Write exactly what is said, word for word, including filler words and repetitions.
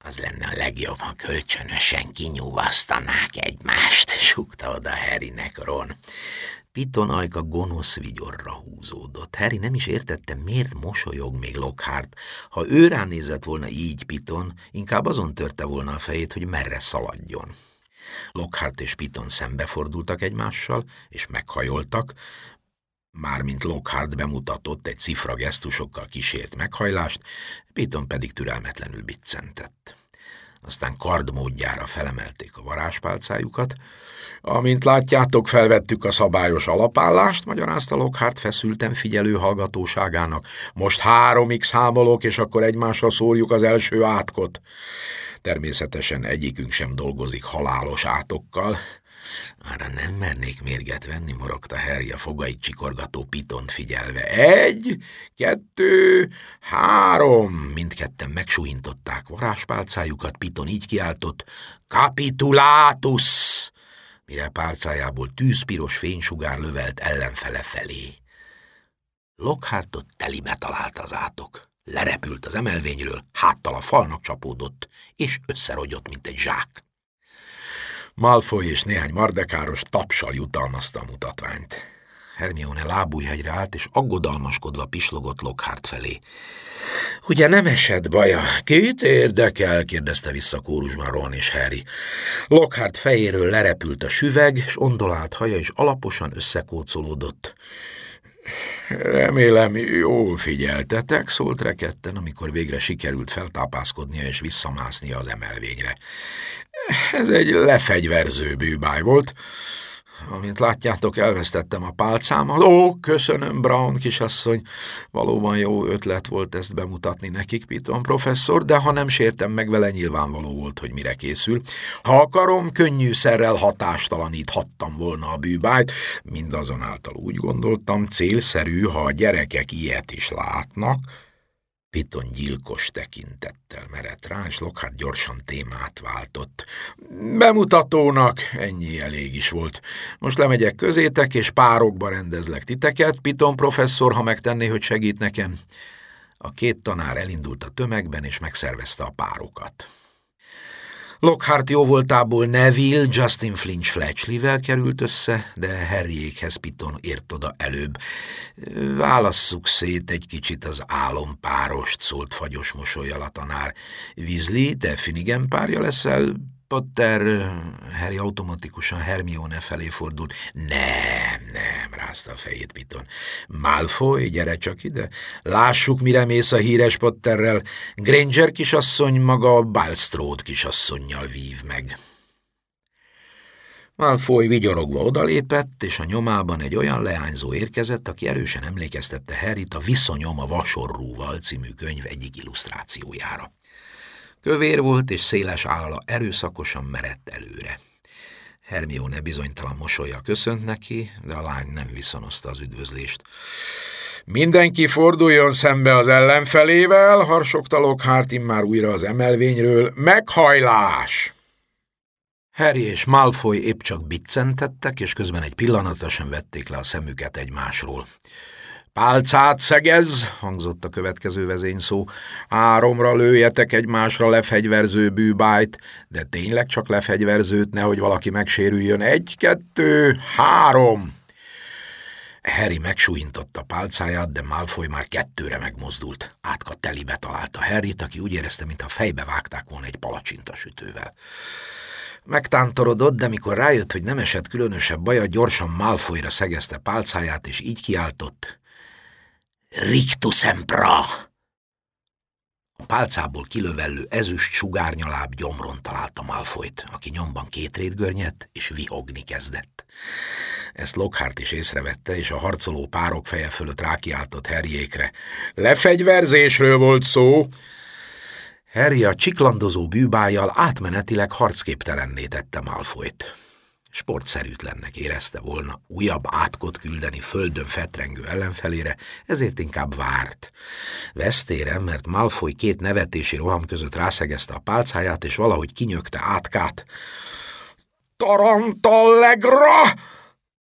Az lenne a legjobb, ha kölcsönösen kinyúvasztanák egymást, súgta oda Harrynek Ron. Piton ajka gonosz vigyorra húzódott. Harry nem is értette, miért mosolyog még Lockhart. Ha ő ránézett volna így Piton, inkább azon törte volna a fejét, hogy merre szaladjon. Lockhart és Piton szembefordultak egymással, és meghajoltak, mármint Lockhart bemutatott egy cifra gesztusokkal kísért meghajlást, Piton pedig türelmetlenül biccentett. Aztán kardmódjára felemelték a varázspálcájukat. Amint látjátok, felvettük a szabályos alapállást, magyarázta Lockhart feszülten figyelő hallgatóságának. Most háromig számolok, és akkor egymásra szórjuk az első átkot. Természetesen egyikünk sem dolgozik halálos átokkal. Arra nem mernék mérget venni, morogta Harry a fogait csikorgató Pitont figyelve. Egy, kettő, három! Mindketten megsúhintották varázspálcájukat, Piton így kiáltott, Capitulatus! Mire pálcájából tűzpiros fénysugár lövelt ellenfele felé. Lockhartot telibe találta az átok. Lerepült az emelvényről, háttal a falnak csapódott, és összerogyott, mint egy zsák. Malfoy és néhány mardekáros tapsal jutalmazta a mutatványt. Hermione lábújhegyre állt, és aggodalmaskodva pislogott Lockhart felé. Ugye nem esett baja? Kit érdekel? Kérdezte vissza kórusban Ron és Harry. Lockhart fejéről lerepült a süveg, és ondolált haja is alaposan összekócolódott. Remélem, jól figyeltetek, szólt rekedten, amikor végre sikerült feltápászkodnia és visszamásznia az emelvényre. Ez egy lefegyverző bűbáj volt. Amint látjátok, elvesztettem a pálcámat. Ó, köszönöm, Brown kisasszony. Valóban jó ötlet volt ezt bemutatni nekik, Piton professzor, de ha nem sértem meg vele, nyilvánvaló volt, hogy mire készül. Ha akarom, könnyűszerrel hatástalaníthattam volna a bűbájt. Mindazonáltal úgy gondoltam, célszerű, ha a gyerekek ilyet is látnak. Piton gyilkos tekintettel merett rá, és Lockhart gyorsan témát váltott. Bemutatónak ennyi elég is volt. Most lemegyek közétek, és párokba rendezlek titeket. Piton professzor, ha megtenné, hogy segít nekem. A két tanár elindult a tömegben, és megszervezte a párokat. Lockhart jóvoltából Neville Justin Flinch Fletchleyvel került össze, de Harryékhez Piton ért oda előbb. Válasszuk szét egy kicsit az álompárost, szólt fagyos mosollyal a tanár. Weasley, te Finnegan párja leszel? Potter, Harry automatikusan Hermione felé fordult. Nem, nem, rázta a fejét Piton. Malfoy, gyere csak ide. Lássuk, mire mész a híres Potterrel. Granger kisasszony maga Bulstrode kisasszonnyal vív meg. Malfoy vigyorogva odalépett, és a nyomában egy olyan leányzó érkezett, aki erősen emlékeztette Harryt a Viszonyom a vasorrúval című könyv egyik illusztrációjára. Kövér volt, és széles álla erőszakosan merett előre. Hermione bizonytalan mosollyal köszönt neki, de a lány nem viszonozta az üdvözlést. Mindenki forduljon szembe az ellenfelével, harsogta Lockhart immár újra az emelvényről. Meghajlás! Harry és Malfoy épp csak biccentettek, és közben egy pillanatra sem vették le a szemüket egymásról. Pálcát szegezz, hangzott a következő vezényszó. Háromra lőjetek egymásra lefegyverző bűbájt, de tényleg csak lefegyverzőt, nehogy valaki megsérüljön. Egy, kettő, három! Harry megsújintotta pálcáját, de Malfoy már kettőre megmozdult. Átka telibe találta Harryt, aki úgy érezte, mintha fejbe vágták volna egy palacsintasütővel. Megtántorodott, de mikor rájött, hogy nem esett különösebb baja, gyorsan Malfoyra szegezte pálcáját, és így kiáltott. Rictus sempra! A pálcából kilövellő ezüst sugárnyaláb gyomron találta Malfoyt, aki nyomban kétrétgörnyedt és vihogni kezdett. Ezt Lockhart is észrevette, és a harcoló párok feje fölött rákiáltott Harryékre. Lefegyverzésről volt szó! Harry a csiklandozó bűbájjal átmenetileg harcképtelenné tette Malfoyt. Sportszerűtlennek érezte volna újabb átkot küldeni földön fetrengő ellenfelére, ezért inkább várt. Vesztére, mert Malfoy két nevetési roham között rászegezte a pálcáját, és valahogy kinyögte átkát. Tarantallegra!